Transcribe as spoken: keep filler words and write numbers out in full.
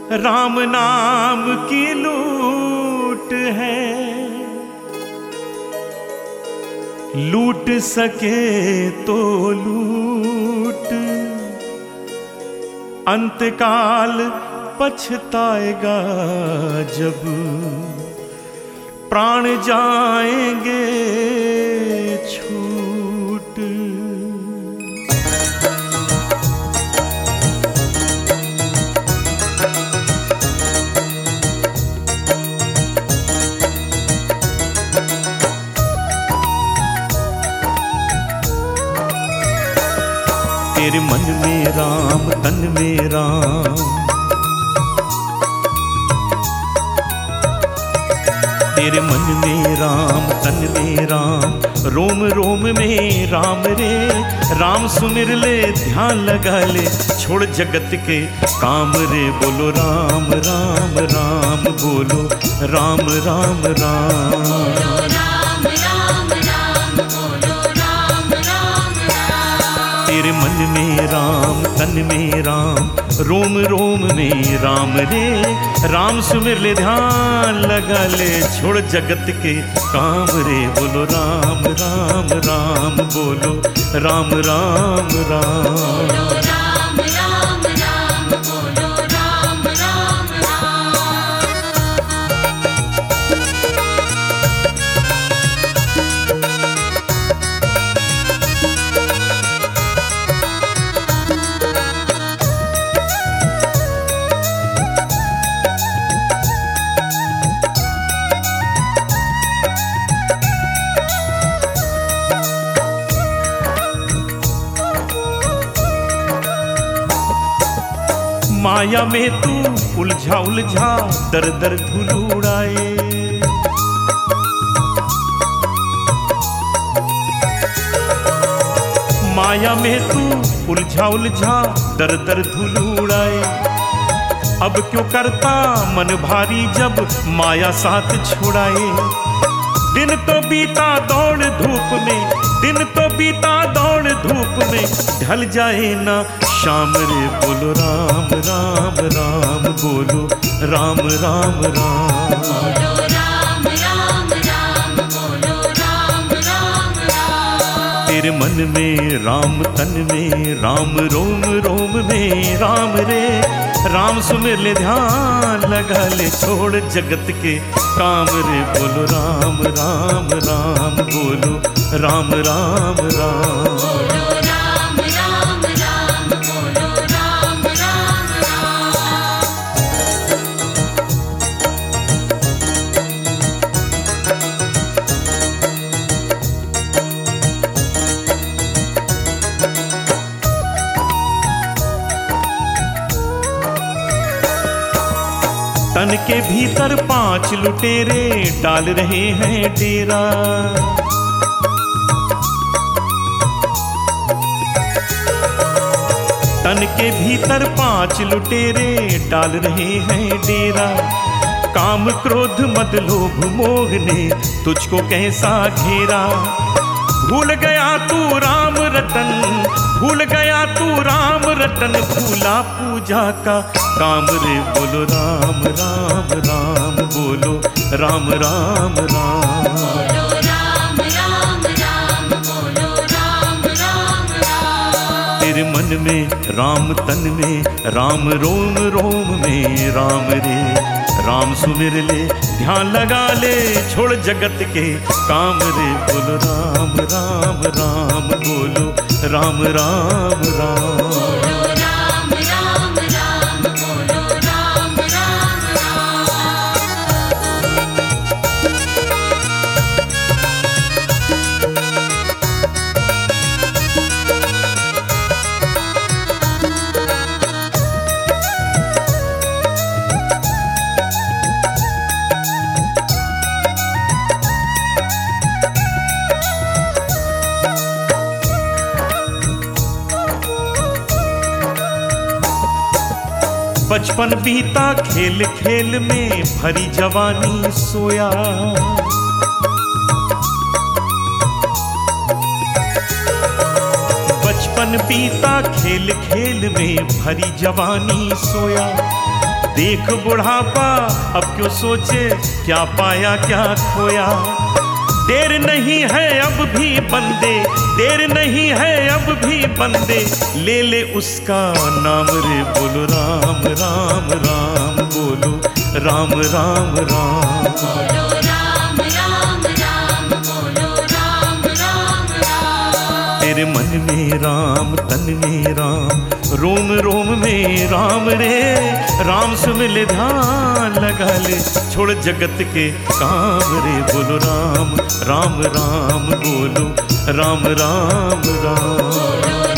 राम नाम की लूट है, लूट सके तो लूट, अंतकाल पछताएगा जब प्राण जाएंगे छूट। तेरे मन में राम तन में राम, तेरे मन में राम तन में राम, रोम रोम में राम रे। राम सुमिर ले ध्यान लगा ले, छोड़ जगत के काम रे। बोलो राम राम राम, बोलो राम राम राम। तेरे मन में राम तन में राम, रोम रोम में राम रे। राम सुमिर ले ध्यान लगा ले, छोड़ जगत के काम रे। बोलो राम राम राम, बोलो राम राम राम। माया में तू उलझा उलझा दर दर धूल उड़ाए, माया में तू उलझा उलझा दर दर धूल उड़ाए। अब क्यों करता मन भारी जब माया साथ छुड़ाए। दिन तो बीता दौड़ धूप में, दिन तो बीता दौड़ धूप में, ढल जाए ना शाम रे। बोलो राम राम राम, बोलो राम राम राम। तेरे मन में राम तन में राम, रोम रोम में राम रे। राम सुमिर ले ध्यान लगा ले, छोड़ जगत के काम रे। बोलो राम राम राम, बोलो राम राम राम। तन के भीतर पांच लुटेरे डाल रहे हैं डेरा। तन के भीतर पांच लुटेरे डाल रहे हैं डेरा। काम क्रोध मद लोभ मोह ने तुझको कैसा घेरा। भूल गया तू राम रतन, भूल गया तू राम रतन, भूला पूजा का काम रे। बोलो राम राम राम, बोलो राम राम राम। तेरे मन में राम तन में राम, रोम रोम में राम रे। राम सुमिर ले ध्यान लगा ले, छोड़ जगत के काम रे। बोलो राम राम राम, बोलो राम राम राम। बचपन बीता खेल खेल में, भरी जवानी सोया। बचपन बीता खेल खेल में, भरी जवानी सोया। देख बुढ़ापा अब क्यों सोचे, क्या पाया क्या खोया। देर नहीं है अब भी बंदे, देर नहीं है अब भी बंदे, ले ले उसका नाम रे। बोलो राम राम राम, बोलो राम राम राम, बोलो राम राम राम, बोलो राम राम राम। तेरे मन में राम, तन में राम, रोम रोम में राम रे। राम से मिले ध्यान लगा ले, छोड़ जगत के काम रे। बोलो राम राम राम, बोलो राम राम राम।